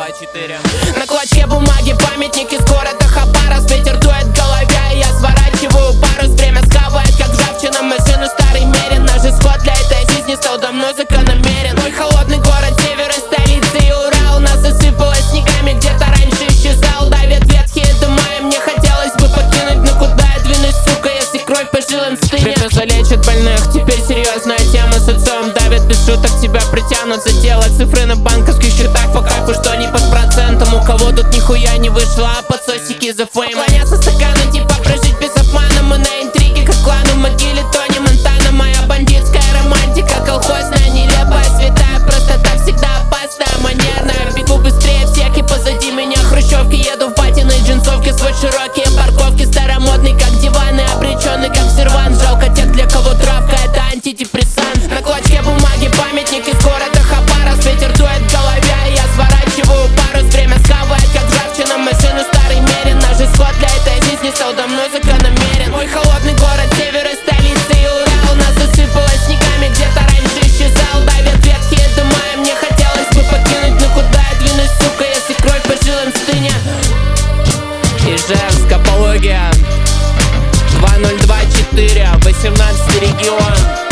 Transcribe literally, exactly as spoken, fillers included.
четыре. На клочке бумаги памятник из города Хабаровск. Ветер дует в голове, и я сворачиваю парус. Время схавает, как ржавчина машину старый мерин. Наш исход для этой жизни стал давно закономерен. Мой холодный город, север и столица и Урал. Нас осыпалось снегами, где-то раньше исчезал. Давят ветхие дома, и мне хотелось бы покинуть. Но куда я двинусь, сука, если кровь по жилам стынет? Припеза лечит больных, теперь серьезная тема. С отцом давит, без шуток тебя притянут за тело. Цифры на банковских счетах по кайфу, что не под процентом. У кого тут нихуя не вышло, а подсосики за фейм. Поклоняться стакану, типа прожить без обмана. Мы на интриге, как клан в могиле Тони Монтана. Моя бандитская романтика, колхозная, нелепая, святая простота всегда опасная, манерная. Бегу быстрее всех, и позади меня хрущевки. Еду в батиной джинсовке, свой широкие парковки. Старомодный, как диваны, обреченный, как сервант. Жалко тех, для кого травка — это антидепрессант. На клочке бумаги памятник из города Хабаровск. Ветер дует в голове, и я сворачиваю парус. Время схавает, как ржавчина машину старый мерин. Наш исход для этой жизни стал давно закономерен. Мой холодный город, север и столица и Урал. Нас засыпалось снегами, где-то раньше исчезал. Давят ветхие дома, и мне хотелось бы покинуть. Но куда я двинусь, сука, если кровь по жилам стынет? Ижевск, Апология, два ноль два четыре, восемнадцатый регион.